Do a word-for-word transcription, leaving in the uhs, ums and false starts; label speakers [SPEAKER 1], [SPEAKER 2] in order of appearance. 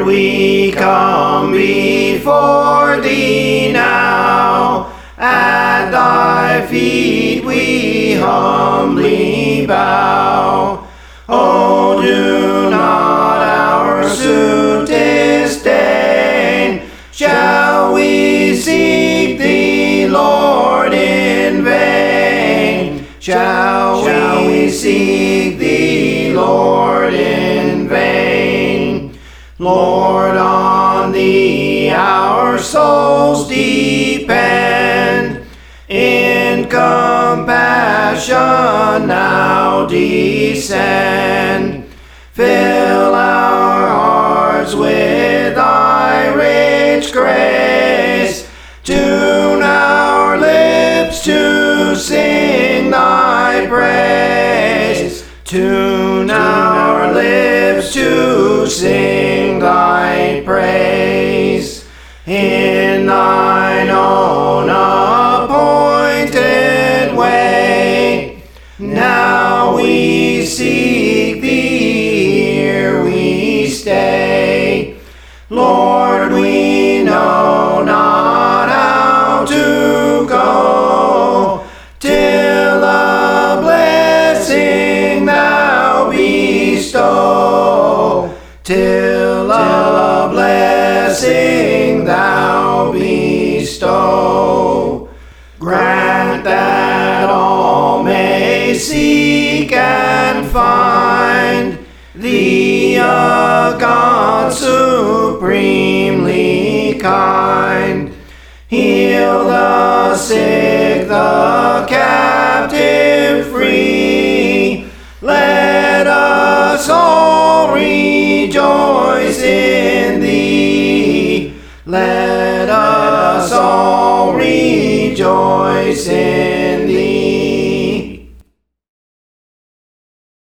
[SPEAKER 1] we come before thee now. At thy feet we humbly bow. Oh, do not our suit disdain. Shall we seek thee, Lord, in vain? Shall, Shall we seek thee, Lord, in vain? Lord, on thee our souls depend. In compassion now descend. Fill our hearts with thy rich grace. Tune our lips to sing thy praise. Tune our lips to sing thy praise. In thine own appointed way, now we seek thee, here we stay. Lord, we know not how to go, till a blessing thou bestow, till a blessing thou bestow. Grant that all may seek and find thee, a God supremely kind. Heal the sick, the captive free. Let us all rejoice in thee. Let us all rejoice in